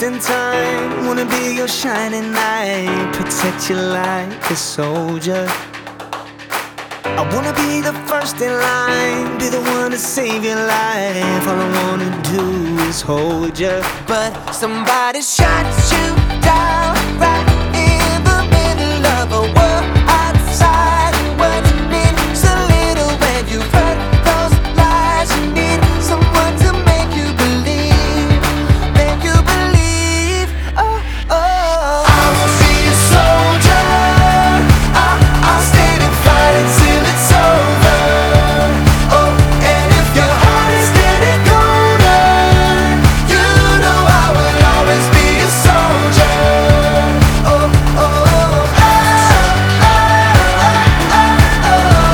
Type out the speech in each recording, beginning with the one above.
in time. Wanna be your shining light, protect you like a soldier. I wanna be the first in line, be the one to save your life. All I wanna do is hold you, but somebody shot you down right in the middle of a world outside. What means a little when you've heard those lies. You need someone to make you believe, make you believe. Oh, oh. I will be a soldier. I'll stand and fight until it's over. Oh, and if your heart is steady golden, you know I will always be a soldier. Oh, oh, oh, oh, oh, oh, oh,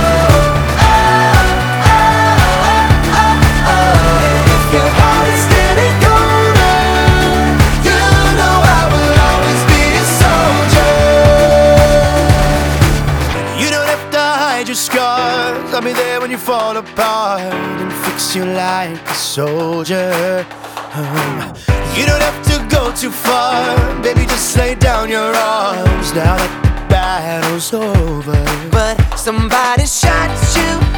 oh, oh. And if your heart is steady golden, you know I will always be a soldier. You don't have to hide your scars. I'll be there when you fall apart and fix you like a soldier. You don't have to go too far, baby, just lay down your arms now that the battle's over. But somebody shot you